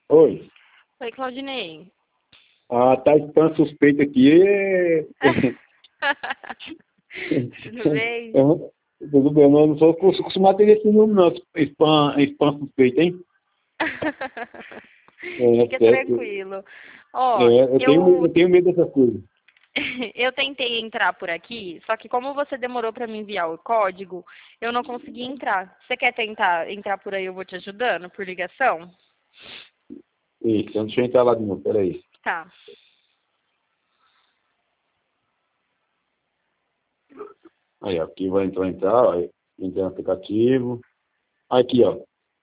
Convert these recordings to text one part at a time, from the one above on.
Oi. Oi, Claudinei. Ah, tá spam suspeito aqui. Tudo bem? Tudo bem, eu não sou acostumado a ter esse número, não. Spam suspeito, hein? É, Fica certo. tranquilo. Ó, É, eu eu tenho medo dessas coisas. eu tentei entrar por aqui, só que como você demorou para me enviar o código, eu não consegui entrar. Você quer tentar entrar por aí? Eu vou te ajudando por ligação? Isso, deixa eu entrar lá de novo, peraí. Tá. Aí, ó, aqui vai entrar, ó, entrar no aplicativo. Aqui, ó.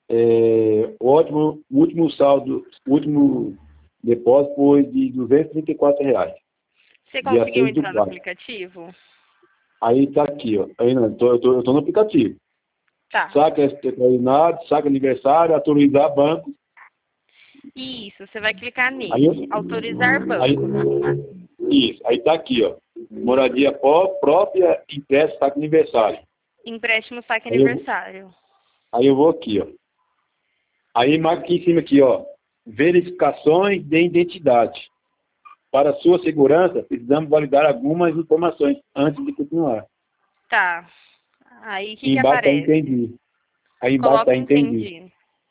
O último saldo, o último depósito foi de R$ 234. Você Dia conseguiu 6 do entrar no 4. aplicativo? Aí tá aqui, ó. Aí não, eu tô no aplicativo. Tá. Saque extraordinário, saque aniversário, autorizar banco. Isso, você vai clicar Aí, nele. Autorizar aí, banco. isso, aí tá aqui, ó. Moradia própria, empréstimo, saque aniversário. Empréstimo saque Aí eu, aniversário. aí eu vou aqui, ó. Aí marca aqui em cima aqui, ó. Verificações de identidade. Para sua segurança, precisamos validar algumas informações antes de continuar. Tá. Aí o que E que embaixo tá aparece? entendi. Aí embaixo Coloca tá entendi. entendi.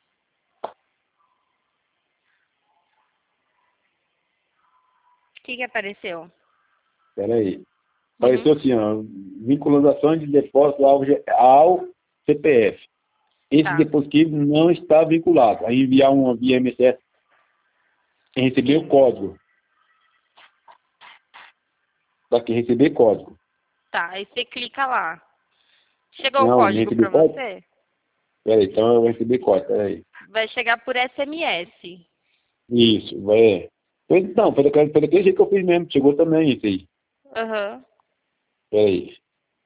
O que que apareceu? Espera aí. Uhum. Apareceu assim, ó. Vinculações de depósito ao CPF. Esse Tá. dispositivo não está vinculado. Aí enviar um via MSS e receber o Sim. código. Daqui, receber código. Tá. Aí você clica lá. Chegou o Não, não código receber para código? você? Peraí, então eu vou receber código, peraí. Vai chegar por SMS. Isso, vai. Pois então, foi daquele jeito que eu fiz mesmo. Chegou também isso aí. Aham. Peraí.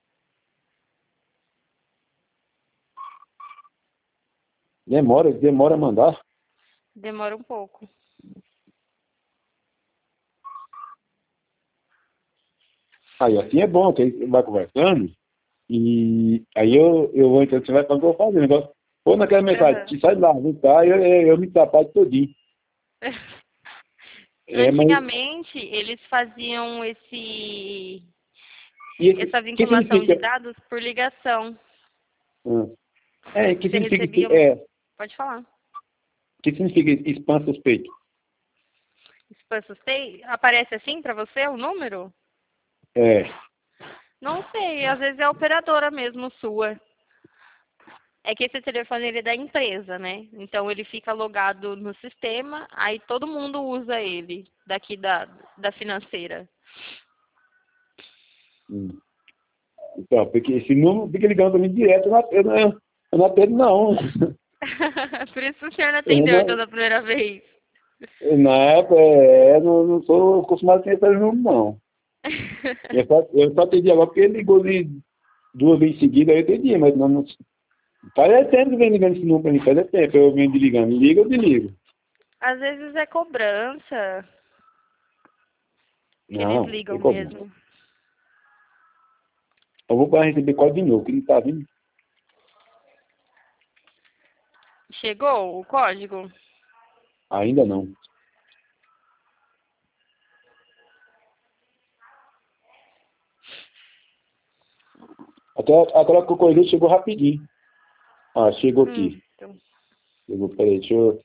Demora a mandar. Demora um pouco. Aí assim é bom, que aí você vai conversando. E aí eu vou entrar, você vai fazer o que eu vou fazer. Negócio. Ou naquela mensagem, Aham. te sai lá, não tá, eu me atrapalho todinho. É, mas. Antigamente, eles faziam E esse, essa que vinculação significa? de dados por ligação. Hum, que Você significa, recebia um... Pode falar. que significa spam suspeito? Spam Sustain, aparece assim para você o número? É, Não sei, às vezes é a operadora mesmo sua. É que esse telefone ele é da empresa, né? Então ele fica logado no sistema, aí todo mundo usa ele daqui da financeira. hum. Então, porque esse número fica ligando para mim direto, eu não atendo, não. Por isso o senhor não Eu atendeu então não, da primeira vez. na época, não sou acostumado a ter esse número, não. Eu só atendi agora porque ele ligou ali 2 vezes seguidas, aí eu atendi, mas não faz tempo que vem ligando esse número para mim, faz tempo eu venho de ligando. Liga, eu desligo. Às vezes é cobrança que eles Não, ligam tem como. mesmo. Eu vou para receber quase de novo, que ele tá vindo. Chegou o código? Ainda não. Aquela coisa chegou rapidinho. Ah, chegou aqui. Então, Chegou, peraí, deixa eu.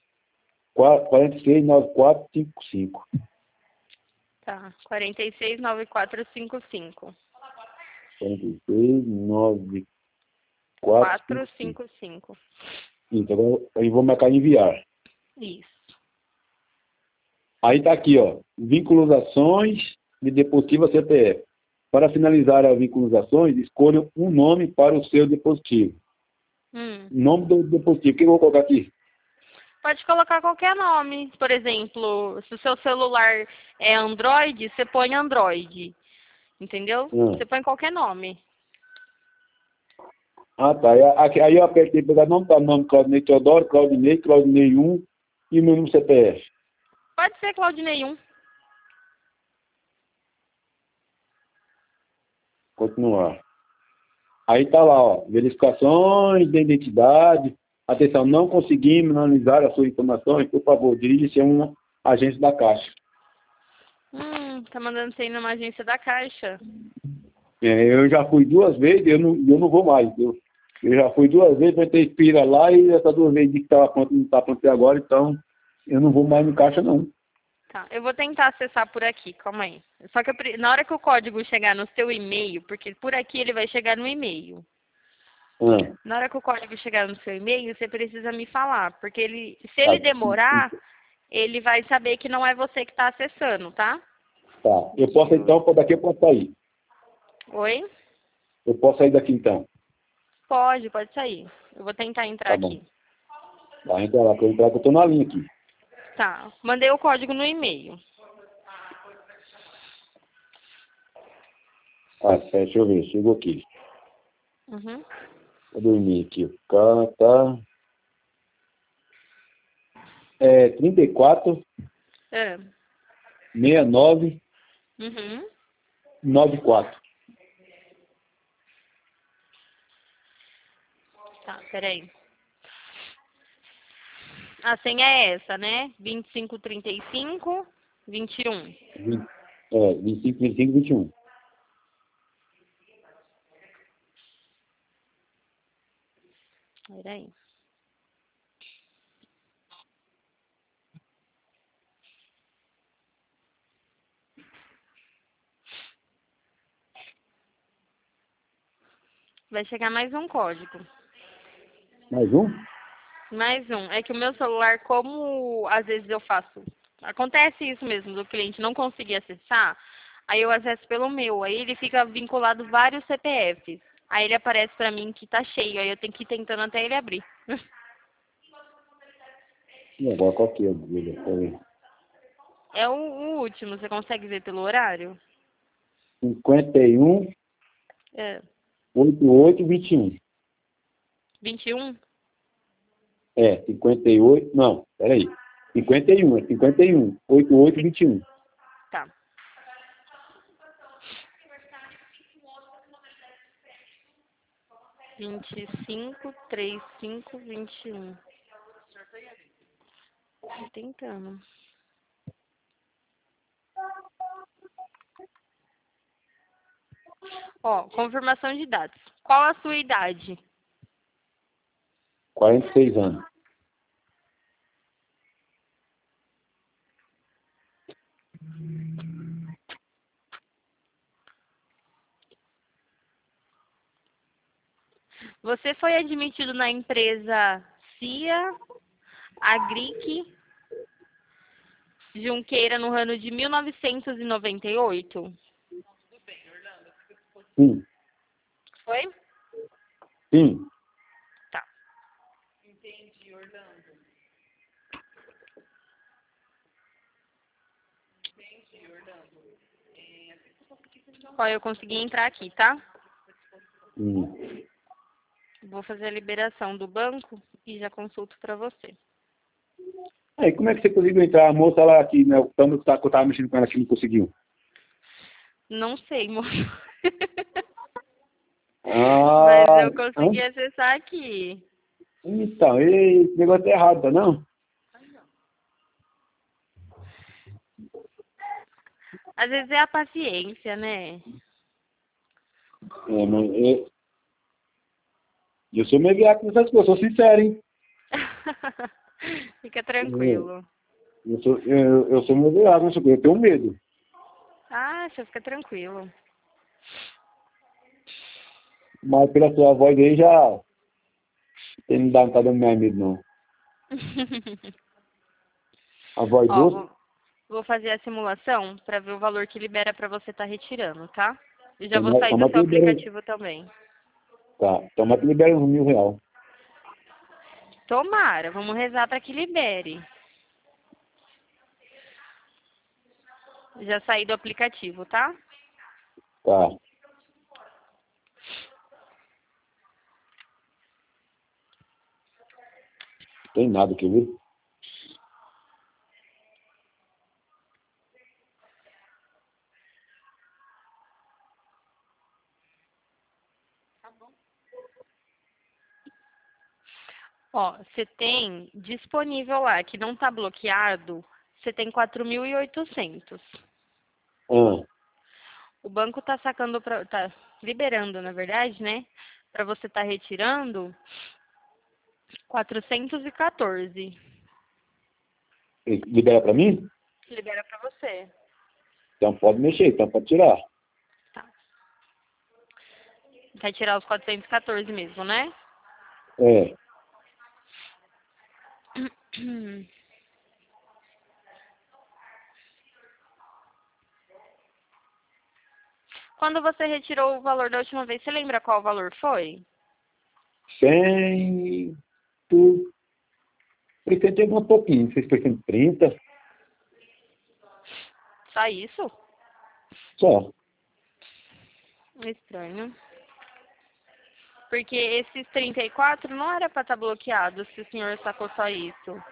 469455. tá. 469455. 469455. 455. Então, agora aí vou marcar enviar. Isso. Aí tá aqui, ó. Vinculações de dispositivo a CPF. Para finalizar as vinculações, escolha um nome para o seu dispositivo. Hum. Nome do dispositivo. O que eu vou colocar aqui? Pode colocar qualquer nome. Por exemplo, se o seu celular é Android, você põe Android. Entendeu? Ah, Você põe qualquer nome. tá. Aí eu apertei pegar nome, tá nome Claudinei Teodoro, Claudinei 1 e meu número CPF. Pode ser Claudinei 1. Continuar. Aí tá lá, ó. Verificações de identidade. Atenção, não conseguimos analisar as suas informações. Por favor, dirija-se a uma agência da Caixa. Tá mandando você ir numa agência da Caixa. Eu já fui 2 vezes, eu não vou mais. Eu já fui 2 vezes, vai ter expira lá e essas 2 vezes que estava pronto, não está pronto até agora, então eu não vou mais no Caixa, não. Tá, eu vou tentar acessar por aqui, calma aí. Só que na hora que o código chegar no seu e-mail, porque por aqui ele vai chegar no e-mail. Ah, Na hora que o código chegar no seu e-mail, você precisa me falar, porque se ele demorar, ele vai saber que não é você que está acessando, tá? tá. Eu posso então, daqui eu posso sair. Oi? Eu posso sair daqui então. Pode sair. Eu vou tentar entrar Tá bom. aqui. Tá, entra lá, que eu entrar, que eu tô na linha aqui. Tá, mandei o código no e-mail. Ah, deixa eu ver, chegou aqui. Uhum. Vou dormir aqui. O cara tá... 34 É. 69 Uhum. 94. Tá, peraí. A senha é essa, né? 2535 21. 25, 25, 21. Peraí. Vai chegar mais um código. Mais um? Mais um. É que o meu celular, como às vezes eu faço. Acontece isso mesmo, do cliente não conseguir acessar, aí eu acesso pelo meu. Aí ele fica vinculado vários CPFs. Aí ele aparece pra mim que tá cheio, aí eu tenho que ir tentando até ele abrir. E agora qual que é o dele? Peraí. É o último, você consegue ver pelo horário? 51, É. 88, 21. 21? 58, não, peraí. 51, 51, 88, 21. Tá. 25, 35, 21. Tô tentando. Ó, confirmação de dados. Qual a sua idade? 46 anos. Você foi admitido na empresa CIA Agric Junqueira no ano de 1998? Sim, Foi? sim. Tá. Ó, eu consegui entrar aqui, tá? Hum. Vou fazer a liberação do banco e já consulto pra você. Aí, como é que você conseguiu entrar? A moça lá aqui, né? O que eu tava mexendo com ela aqui não conseguiu. Não sei, moço. Mas Ah, eu consegui acessar aqui. então, esse negócio é errado, tá não? Às vezes é a paciência, né? Mas eu sou meio viado com essas coisas, sou sincero, hein? Fica É, tranquilo. eu sou meio viado com essas coisas, eu tenho medo. Ah, você fica tranquilo. Mas pela sua voz aí já não tá dando mais medo, não. A voz Ó, doce? vou fazer a simulação para ver o valor que libera para você estar retirando, tá? E já vou Toma, sair do toma que seu libera, aplicativo também. tá, toma que libera uns R$ 1.000. Tomara, vamos rezar para que libere. Já saí do aplicativo, tá? Tá. Tem nada aqui, viu? Ó, você tem disponível lá, que não tá bloqueado, você tem 4.800. Ah, O banco tá sacando, tá liberando, na verdade, né? Para você tá retirando 414. libera pra mim? Libera para você. Então pode mexer, então pode tirar. Tá. Vai tirar os 414 mesmo, né? É, Quando você retirou o valor da última vez, você lembra qual valor foi? 100, tu, 60 e algum pouquinho, não sei se foi 130, Só isso? só. Estranho. Porque esses 34 não era para estar bloqueado se o senhor sacou só isso.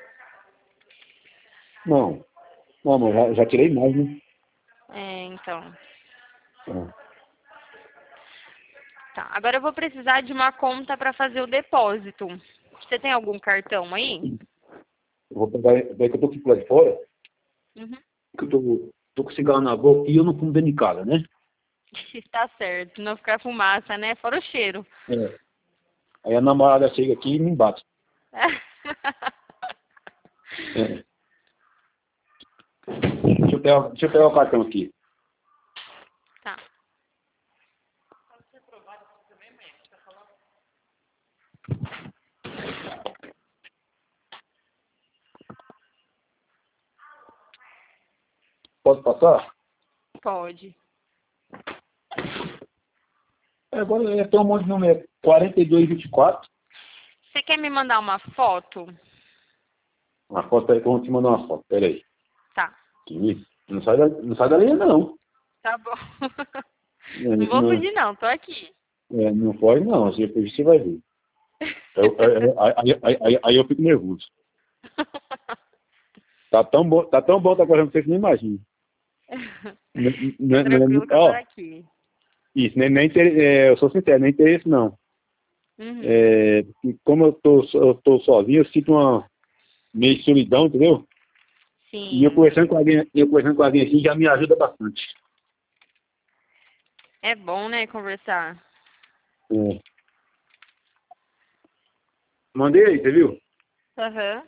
Não, não, mas já tirei mais, né? É, então. Ah, Tá. Agora eu vou precisar de uma conta para fazer o depósito. Você tem algum cartão aí? eu vou pegar, daí que eu tô aqui por lá de fora, Uhum. que eu tô com cigarro na boca e eu não fumo dentro de casa, né? Tá certo. Não ficar fumaça, né? Fora o cheiro. É. Aí a namorada chega aqui e me bate. É. Deixa eu pegar o cartão aqui. Tá. Pode passar? Pode. Agora tem um monte de número. 4224. Você quer me mandar uma foto? Uma foto aí que eu vou te mandar uma foto. Pera aí. Tá. Aqui. Não sai da linha, não. Tá bom. É, Não vou fugir, não. Tô aqui. não pode, não. Se eu fugir, você vai ver. Aí eu fico nervoso. Tá tão bom, tá correndo, você que nem imagina. Tranquilo que eu tô Ó, aqui. isso, eu sou sincero, nem interesse, não. Uhum. Porque como eu tô sozinho, eu sinto uma meio de solidão, entendeu? E Sim. eu conversando com alguém assim já me ajuda bastante. É bom, né, conversar. É. Mandei aí, você viu? Aham.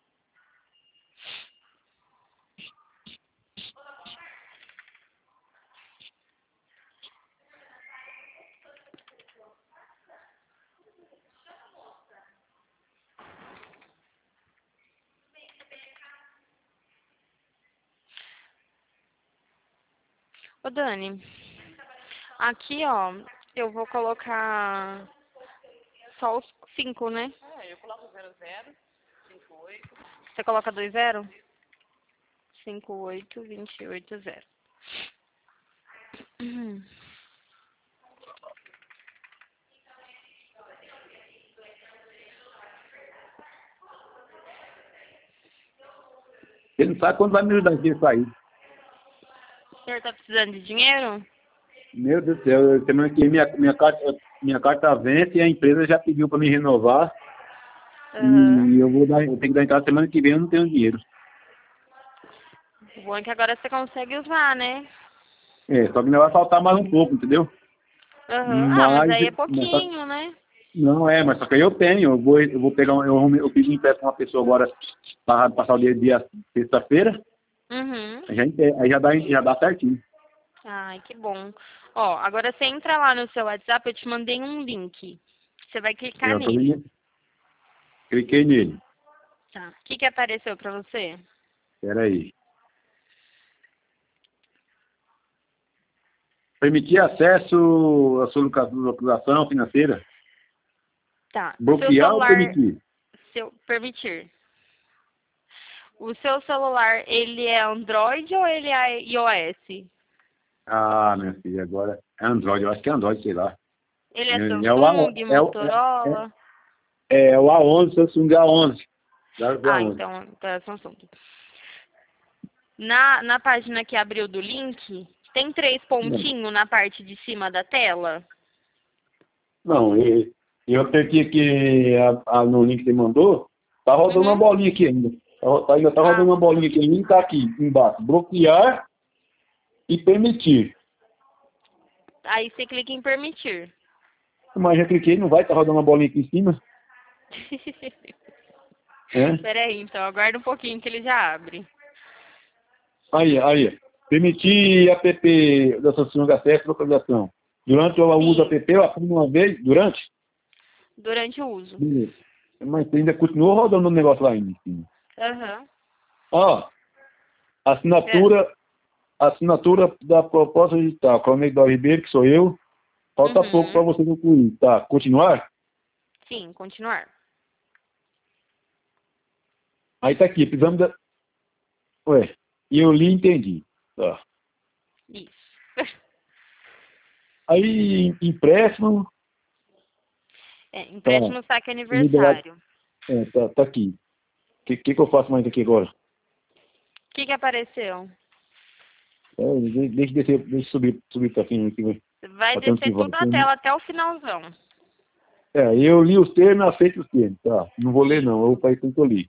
Ô, Dani, aqui, ó, eu vou colocar só os 5, né? Você coloca 20? 58280. Ele não sabe quando vai me ajudar aqui a sair. O senhor tá precisando de dinheiro? Meu Deus do céu, semana que vem minha carta vence e a empresa já pediu para me renovar. Aham. E eu tenho que dar entrada semana que vem, eu não tenho dinheiro. O bom é que agora você consegue usar, né? Só que ainda vai faltar mais um pouco, entendeu? Aham. Ah, mas Mas, aí é mas só- pouquinho, né? não mas só que aí eu tenho, eu vou pegar, eu fiz um empréstimo com uma pessoa agora para passar o dia sexta-feira, Uhum. aí já dá certinho. Ai, que bom. Ó, agora você entra lá no seu WhatsApp, eu te mandei um link. Você vai clicar Eu tô nele. vendo, cliquei nele. Tá. O que que apareceu pra você? Espera aí. Permitir acesso à sua localização financeira. Tá. O seu Bloquear ou celular, permitir? seu permitir. O seu celular, ele é Android ou ele é iOS? Ah, minha filha, agora é Android, eu acho que é Android, sei lá. Ele é É o, A, Samsung, Motorola? é o A11, Samsung A11. Galaxy Ah, A11. então é Samsung. Na página que abriu do link, tem 3 Não, pontinhos na parte de cima da tela? não, Eu apertei aqui no link que você mandou, tá rodando uma bolinha aqui ainda. Ainda tá rodando uma bolinha aqui ainda, tá aqui embaixo. Bloquear e permitir. Aí você clica em permitir. Mas já cliquei, não vai, tá rodando uma bolinha aqui em cima. É? Peraí, então, aguarda um pouquinho que ele já abre. Aí. Permitir app da Samsung acesso e localização. Durante o uso do app, eu aprendo uma vez, durante? Durante o uso. Mas ainda continua rodando o negócio lá ainda em cima. Aham. Ó, assinatura da proposta digital. Cronegdor Ribeiro, que sou eu. Falta pouco para você concluir. Tá, continuar? Sim, continuar. Aí tá aqui, precisamos da... Ué, e eu li e entendi. Tá. Isso. Aí, empréstimo. Empréstimo saque aniversário. Tá aqui. O que eu faço mais aqui agora? O que apareceu? Deixa eu subir pra cima aqui. Vai descer tudo a tela até o finalzão. Eu li os termos, aceito os termos. Tá, não vou ler não, eu falei que eu li.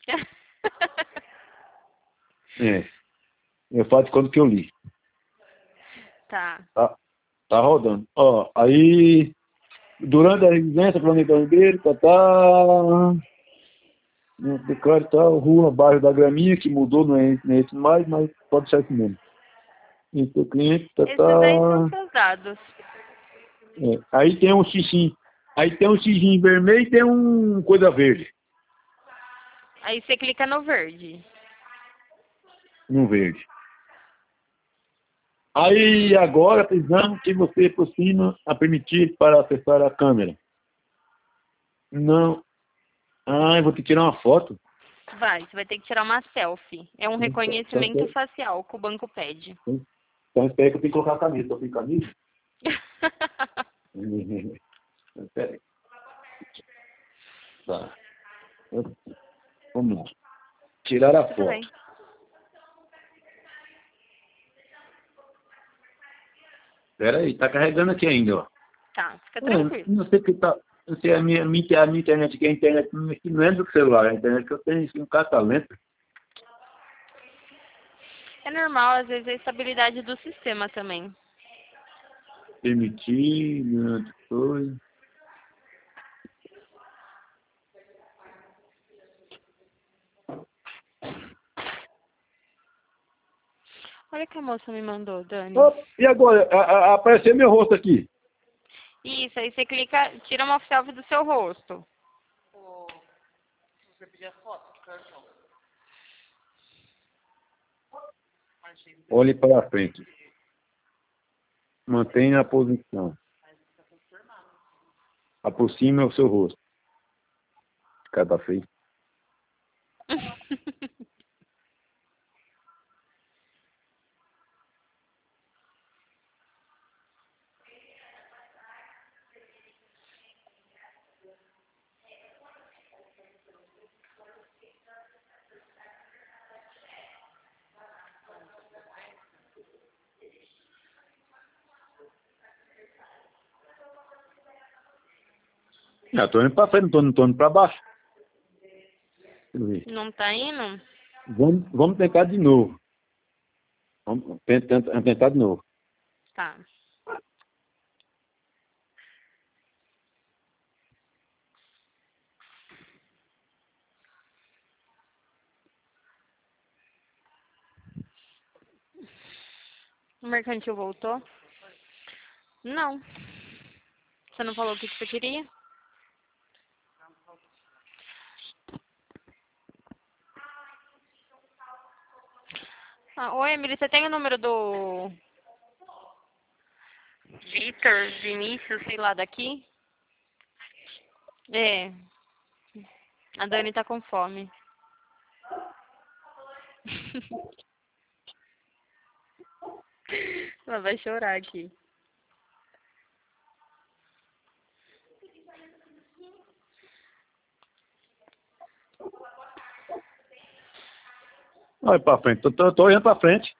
Eu falo de quando que eu li. Tá. Tá rodando. Ó, aí, durante a residência, Planeta Ribeiro, declaro tal, rua, bairro da Graminha, que mudou, não é esse mais, mas pode ser esse mesmo. Então, cliente, Esses aí são seus dados. Aí tem um xixi. Aí tem um xixi vermelho e tem um coisa verde. Aí você clica no verde. No verde. Aí agora precisamos que você por cima a permitir para acessar a câmera. Não. Eu vou ter que tirar uma foto. Você vai ter que tirar uma selfie. É um reconhecimento facial que o banco pede. Então espera que eu tenho que colocar a camisa. Eu tenho camisa? Espera aí. Tá. Vamos lá. Tirar a foto. Bem. Espera aí, tá carregando aqui ainda, ó. Tá, fica tranquilo. Não sei o que tá. Não sei, a minha internet aqui, a internet não é do celular, a internet que eu tenho, um catalento. É normal, às vezes, a estabilidade do sistema também. Permitir, coisa. Olha que a moça me mandou, Dani. E agora? Apareceu meu rosto aqui. Isso, aí você clica, tira uma selfie do seu rosto. Se você pedir a foto, cartão. Olhe para frente. Mantenha a posição. Aproxime o seu rosto. Cada feio. Estou indo para frente, não estou indo para baixo. Não tá indo? Vamos tentar de novo. Vamos tentar de novo. Tá. O mercantil voltou? Não. Você não falou o que você queria? Oi, Emily, você tem o número do Vitor, Vinícius, sei lá, daqui? A Dani tá com fome. Ela vai chorar aqui. Olha para frente. Tô olhando para frente.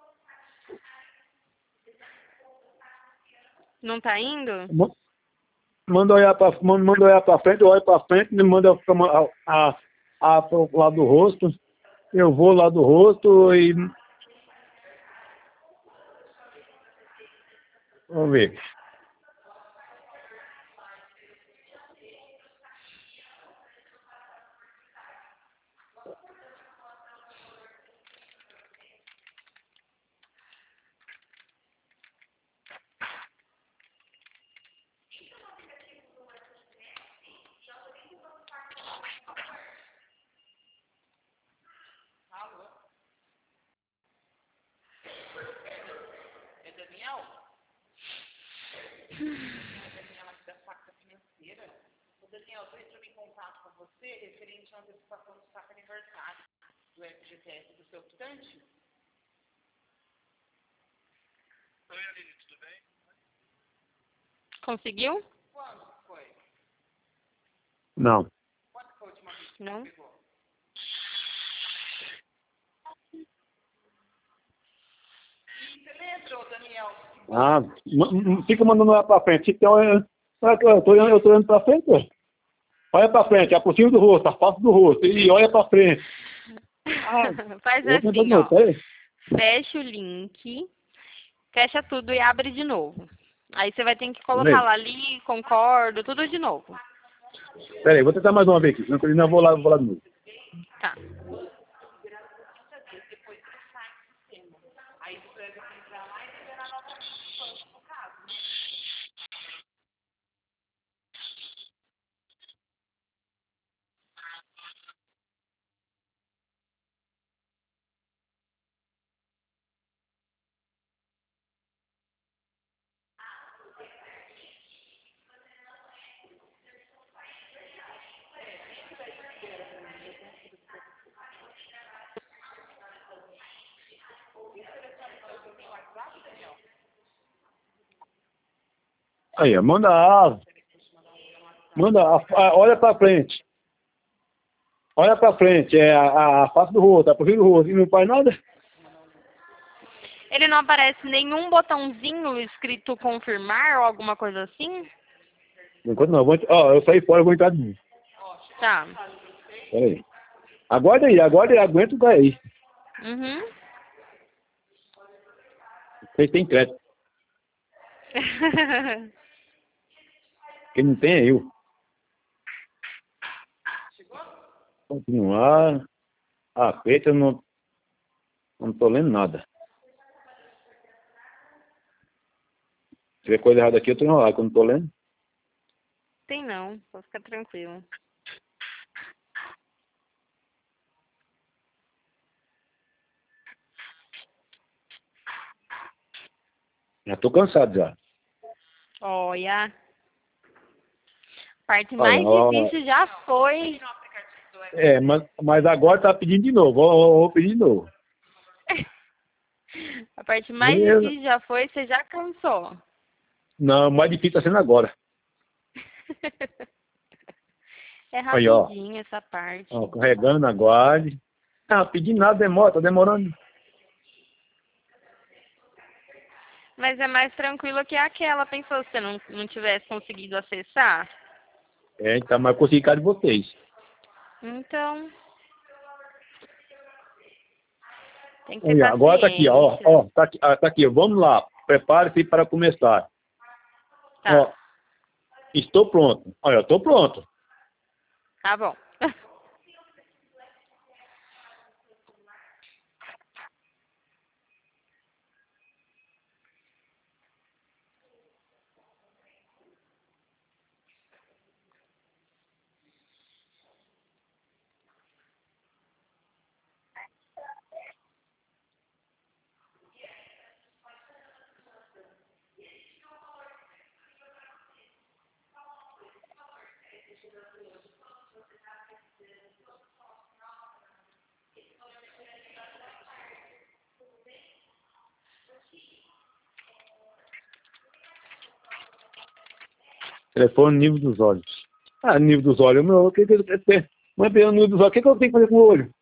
Não tá indo? manda olhar para frente, eu olho para frente, me manda pro lado do rosto, eu vou lá do rosto e... Vamos ver. É Daniel? Daniel aqui da Facta Financeira. O Daniel, eu entro em contato com você referente à antecipação do saco aniversário do FGTS do seu optante. Oi, Aline, tudo bem? Conseguiu? Quando foi? Não. Quando foi a última vez que Não. você pegou? E você lembra, ô Daniel? Fica mandando olhar para frente. Eu tô olhando para frente, ó. Olha para frente, é por cima do rosto, a face do rosto, e olha para frente. Faz Eu vou assim, não, ó. peraí. Fecha o link, fecha tudo e abre de novo. Aí você vai ter que colocar Peraí. lá ali, concordo, tudo de novo. Peraí, vou tentar mais uma vez aqui, senão eu não vou lá de novo. Tá. Depois você sai do sistema. Aí você vai entrar lá e liberar novamente, no caso, né? Aí, ó, olha para frente. Olha para frente, é a face do rosto, a por cima do rosto, e não faz nada? Ele não aparece nenhum botãozinho escrito confirmar ou alguma coisa assim? Enquanto não, eu saí fora, eu vou entrar de novo. Tá. Peraí. Aguarda aí, aguenta o cara aí. Uhum. Vocês têm crédito. Quem não tem é eu. Continuar. Feita, eu não tô lendo nada. Se tiver coisa errada aqui, eu tô enrolado, que eu não tô lendo. Tem não, pode ficar tranquilo. Já tô cansado já. Olha. A parte Olha, mais difícil já foi. mas agora tá pedindo de novo. Vou pedir de novo. A parte mais Beleza. difícil já foi, você já cansou. Não, o mais difícil tá sendo agora. É Aí, ó. rapidinho essa parte. Ó, carregando, aguarde. Pedir nada demora, tá demorando. Mas é mais tranquilo que aquela. Pensou se você não tivesse conseguido acessar? Então, mas eu consegui cá de vocês. Então, tem que ter Aí, ó, agora tá aqui, ó. paciência. Tá aqui, ó. Vamos lá. Prepare-se para começar. Tá, Ó, estou pronto. Olha, eu tô pronto. tá bom. Telefone nível dos olhos. Nível dos olhos. Meu, o que que eu tenho? Mas pelo nível dos olhos, o que que eu tenho que fazer com o olho?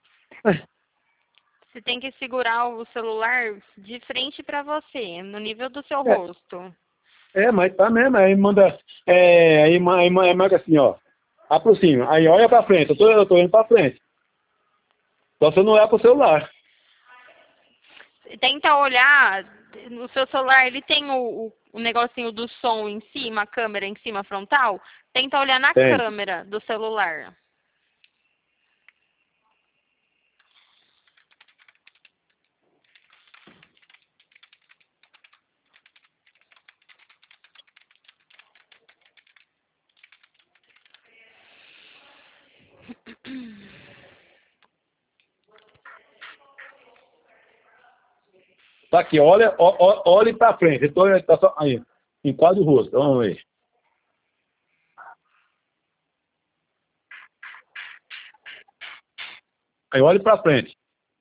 Você tem que segurar o celular de frente pra você, no nível do seu É. rosto. Mas tá mesmo, aí manda, aí marca assim, ó, aproxima, aí olha pra frente, eu tô indo pra frente, só se eu não olhar pro celular. Tenta olhar no seu celular, ele tem o negocinho do som em cima, a câmera em cima frontal. Tenta olhar na Tem. câmera do celular. Tá aqui, olhe pra frente, eu tô, tá só, aí, enquadra o rosto, vamos ver. Aí olhe pra frente.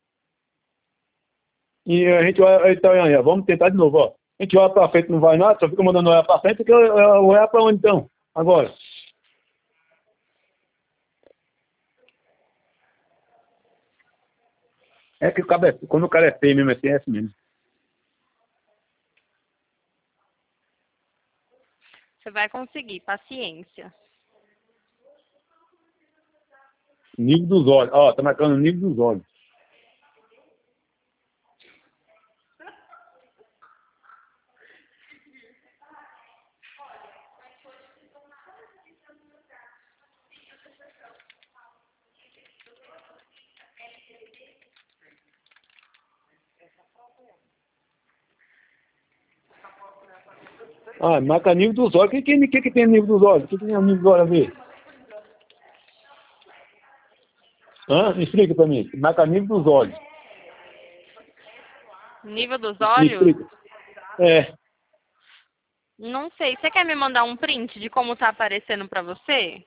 E a gente olha, então, aí, ó, vamos tentar de novo, ó. A gente olha pra frente, não vai nada, só fica mandando olhar pra frente, porque eu olhar pra onde então? Agora. É que quando o cara é feio mesmo, assim, é assim mesmo. Você vai conseguir, paciência. Nível dos olhos, ó, tá marcando o nível dos olhos. Marca nível dos olhos. O que tem nível dos olhos? O que tem o nível dos olhos a ver? Me explica pra mim. Marca nível dos olhos. Nível dos Me olhos? explica. É. Não sei. Você quer me mandar um print de como tá aparecendo pra você?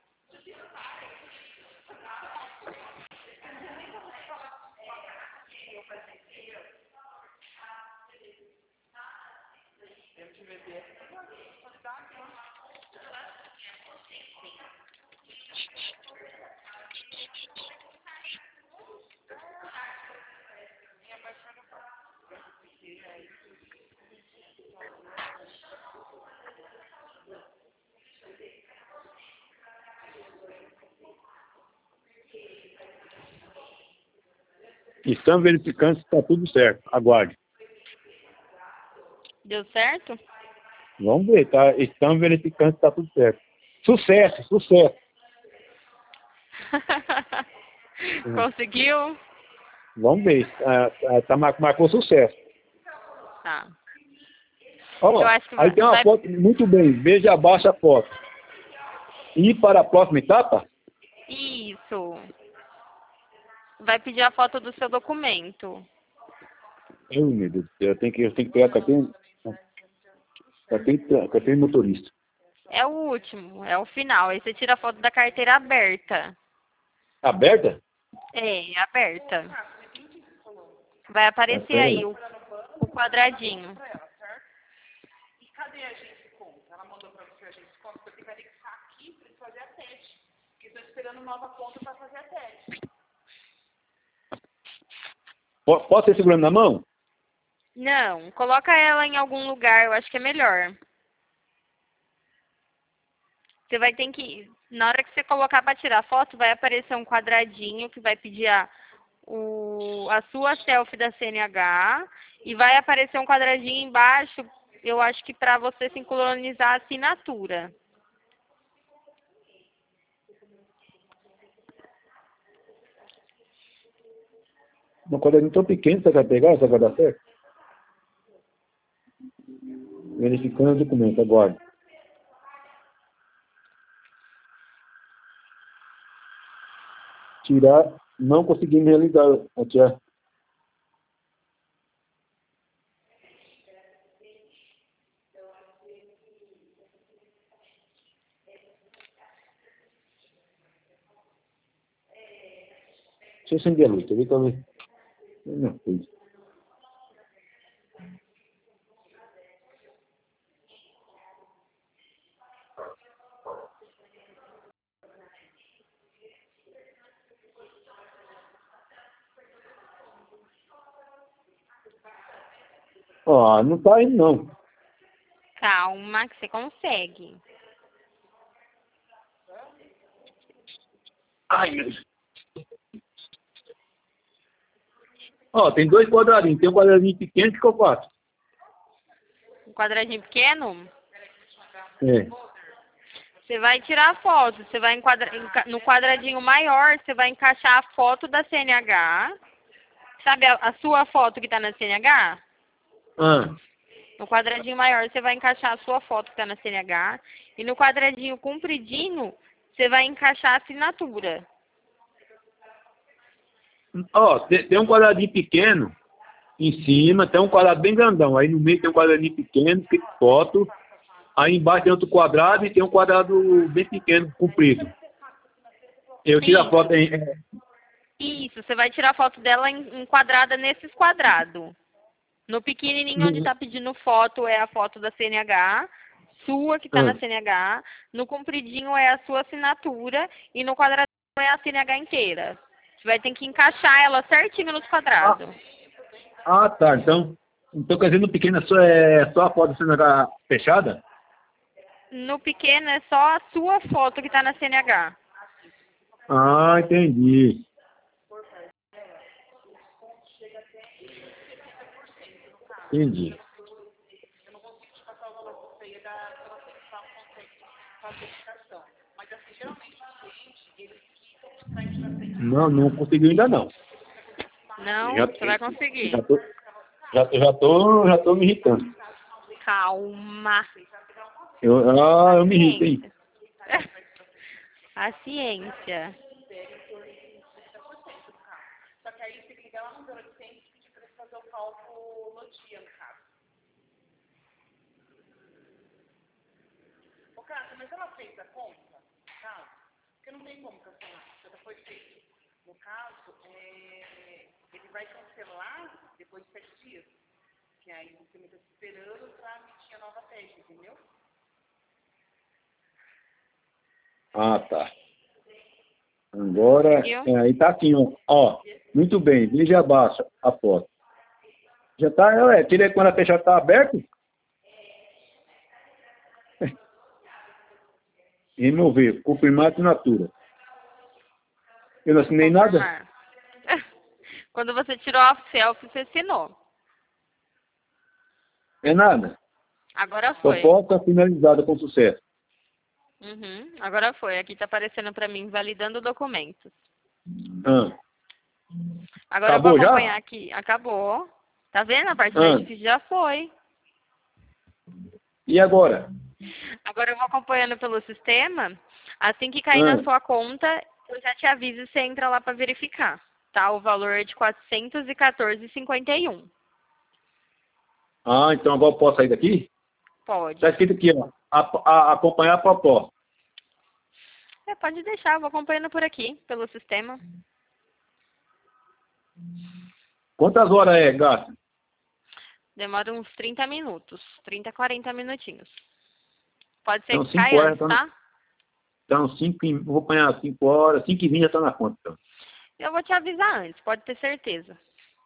Estamos verificando se está tudo certo. Aguarde. Deu certo? Vamos ver, tá? Estamos verificando se está tudo certo. Sucesso, sucesso. Conseguiu? Vamos ver. Marcou sucesso. Tá. Eu Ó, acho que aí tem uma vai... foto, muito bem. Veja abaixo a foto. E para a próxima etapa? Isso. Vai pedir a foto do seu documento. Meu Deus do céu, eu tenho que pegar a carteira de motorista. É o último, é o final. Aí você tira a foto da carteira aberta. Aberta? Aberta. Vai aparecer aí o quadradinho. E cadê a agência conta? Ela mandou para você a agência conta, porque vai linkar aqui para eles fazer a teste. Porque estou esperando nova conta para fazer a teste. Pode ser segurando na mão? Não, coloca ela em algum lugar, eu acho que é melhor. Você vai ter que, na hora que você colocar para tirar foto, vai aparecer um quadradinho que vai pedir a sua selfie da CNH e vai aparecer um quadradinho embaixo, eu acho que para você sincronizar a assinatura. Uma quadradinho tão pequeno, você vai pegar? Você vai dar certo? Verificando o documento, agora. Tirar, não consegui me realizar, tia. Deixa eu acender a luz, tá vendo? Talvez. Não, foi isso. Não tá indo não. Calma. Calma, que você consegue. Ai, meu Deus. Ó, tem 2 quadradinhos. Tem um quadradinho pequeno, que eu faço? Um quadradinho pequeno, É. você vai tirar a foto. Você vai no quadradinho maior, você vai encaixar a foto da CNH. Sabe a sua foto que tá na CNH? Ah, No quadradinho maior, você vai encaixar a sua foto que tá na CNH. E no quadradinho compridinho, você vai encaixar a assinatura. ó, tem um quadradinho pequeno em cima, tem um quadrado bem grandão. Aí no meio tem um quadradinho pequeno, escrito foto. Aí embaixo tem outro quadrado e tem um quadrado bem pequeno, comprido. Eu tiro a foto em... Isso, você vai tirar a foto dela enquadrada nesses quadrados. No pequenininho onde tá pedindo foto é a foto da CNH, sua que tá na CNH. No compridinho é a sua assinatura e no quadradinho é a CNH inteira. Você vai ter que encaixar ela certinho nos quadrados. Ah, tá. Então quer dizer, no pequeno é só a foto sendo fechada? No pequeno é só a sua foto que tá na CNH. Ah, entendi. Entendi. Eu não consigo te passar o valor que você ia dar pela só consegue fazer a verificação. Mas assim, geralmente o cliente, eles ficam de frente da frente. Não conseguiu ainda não. Não, Já- você vai conseguir. Já tô me irritando. Calma. Eu me irrito, hein? A ciência. Só que aí você tem que ligar lá no 0800 e pedir para eles fazer o cálculo no dia, no caso. Ô, Cássio, mas ela fez a conta, no caso? Porque não tem como cancelar, já foi feito. No caso, ele vai cancelar depois de 7 dias. Que aí você me está esperando para emitir a nova tese, entendeu? Ah, tá. Agora, aí tá aqui, ó. Muito bem, veja abaixo a foto. Já tá, tira quando a fechada tá aberta. Remover, confirmar a assinatura. Eu não assinei nada? Quando você tirou a selfie, você assinou. É nada. Agora foi. Proposta finalizada com sucesso. Uhum, agora foi. Aqui tá aparecendo pra mim, validando documentos. Ah. Agora Acabou eu vou acompanhar já? aqui. Acabou. Tá vendo? A parte mais difícil já foi. E agora? Agora eu vou acompanhando pelo sistema. Assim que cair na sua conta, eu já te aviso e você entra lá pra verificar. Tá? O valor é de R$ 414,51. Ah, então agora eu posso sair daqui? Pode. Tá escrito aqui, ó. Acompanhar a proposta. Pode deixar, eu vou acompanhando por aqui, pelo sistema. Quantas horas gasta? Demora uns 30 minutos. 30, 40 minutinhos. Pode ser Então, que 5 caia horas, antes, tá? Então, vou apanhar 5 horas, 5h20 já tá na conta. Então. Eu vou te avisar antes, pode ter certeza.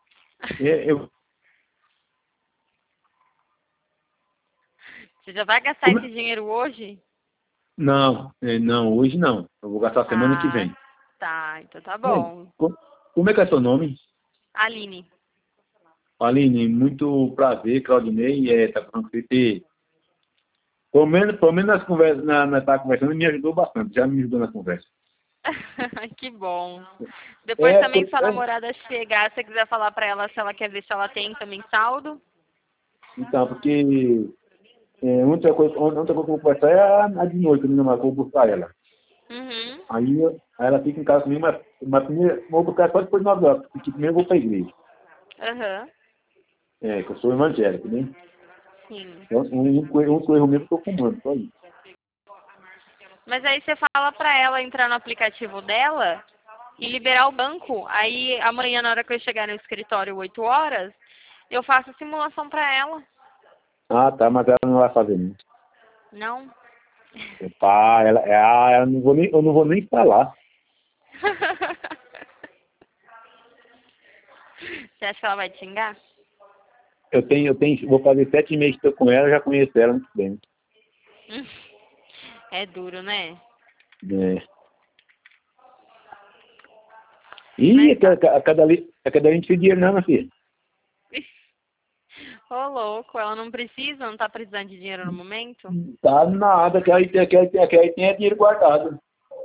Você já vai gastar esse dinheiro hoje? Não, hoje não. Eu vou gastar semana que vem. Tá, então tá bom. Como é que é seu nome? Aline. Aline, muito prazer, Claudinei. Tá falando que você pelo menos nas conversas, tá conversando, me ajudou bastante. Já me ajudou na conversa. Que bom. Depois também, se a namorada chegar, se você quiser falar pra ela se ela quer ver se ela tem também saldo. Então, porque outra coisa que eu vou conversar é a de noite, né, mas vou buscar ela. Uhum. Aí ela fica em casa comigo, mas primeiro vou buscar só depois de 9 horas, porque primeiro eu vou pra igreja. Uhum. Que eu sou evangélico, né? Sim. Então, um erro mesmo que eu tô fumando, só isso. Mas aí você fala pra ela entrar no aplicativo dela e liberar o banco. Aí amanhã, na hora que eu chegar no escritório 8 horas, eu faço a simulação pra ela. Ah, tá, mas ela não vai fazer não. Não? Pá, eu não vou nem falar. Você acha que ela vai te xingar? Vou fazer 7 meses que estou com ela, já conheço ela muito bem. É duro, né? É. Ih, a cada gente tem dinheiro não, minha filha. Ô, louco, ela não precisa, não tá precisando de dinheiro no momento? Tá nada, que aí tem dinheiro guardado.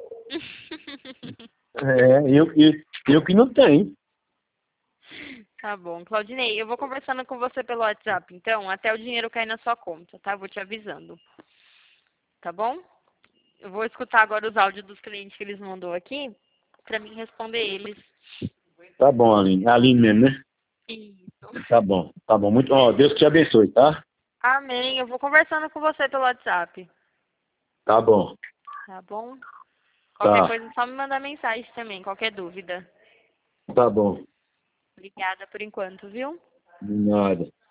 Eu que não tenho. Tá bom. Claudinei, eu vou conversando com você pelo WhatsApp, então, até o dinheiro cair na sua conta, tá? Vou te avisando. Tá bom? Eu vou escutar agora os áudios dos clientes que eles mandou aqui, pra mim responder eles. Tá bom, Aline. Aline mesmo, né? Isso. Tá bom. Muito. Ó, Deus te abençoe, tá? Amém. Eu vou conversando com você pelo WhatsApp. Tá bom. Tá bom? Qualquer Tá. coisa, é só me mandar mensagem também, qualquer dúvida. Tá bom. Obrigada por enquanto, viu? De nada.